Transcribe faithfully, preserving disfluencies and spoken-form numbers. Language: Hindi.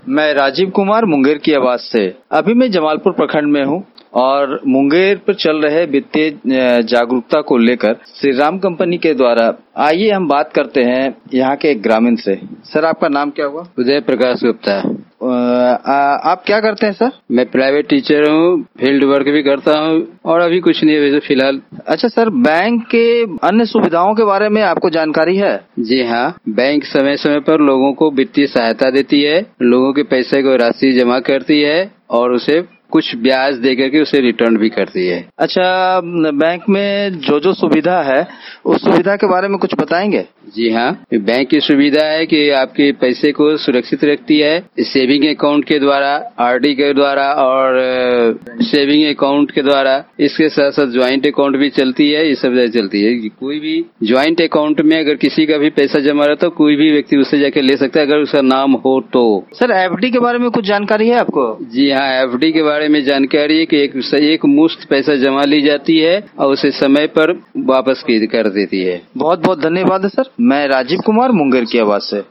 मैं राजीव कुमार मुंगेर की आवाज से। अभी मैं जमालपुर प्रखंड में हूँ और मुंगेर पर चल रहे वित्तीय जागरूकता को लेकर श्री राम कंपनी के द्वारा आइए हम बात करते हैं यहाँ के एक ग्रामीण से। सर आपका नाम क्या हुआ? उदय प्रकाश गुप्ता। आप क्या करते हैं सर? मैं प्राइवेट टीचर हूँ, फील्ड वर्क भी करता हूँ और अभी कुछ नहीं है वैसे फिलहाल। अच्छा सर, बैंक के अन्य सुविधाओं के बारे में आपको जानकारी है? जी हाँ, बैंक समय समय पर लोगों को वित्तीय सहायता देती है, लोगों के पैसे को राशि जमा करती है और उसे कुछ ब्याज देकर के उसे रिटर्न भी करती है। अच्छा, बैंक में जो जो सुविधा है उस सुविधा के बारे में कुछ बताएंगे? जी हाँ, बैंक की सुविधा है कि आपके पैसे को सुरक्षित रखती है सेविंग अकाउंट के द्वारा, आरडी के द्वारा और सेविंग अकाउंट के द्वारा। इसके साथ साथ ज्वाइंट अकाउंट भी चलती है, ये सब चलती है। कोई भी ज्वाइंट अकाउंट में अगर किसी का भी पैसा जमा रहता है तो कोई भी व्यक्ति उससे जाके ले सकता है अगर उसका नाम हो तो। सर एफडी के बारे में कुछ जानकारी है आपको? जी हाँ, एफडी के बारे में जानकारी है कि एक, एक मुश्त पैसा जमा ली जाती है और उसे समय पर वापस कर देती है। बहुत बहुत धन्यवाद सर। मैं राजीव कुमार मुंगेर की आवाज से।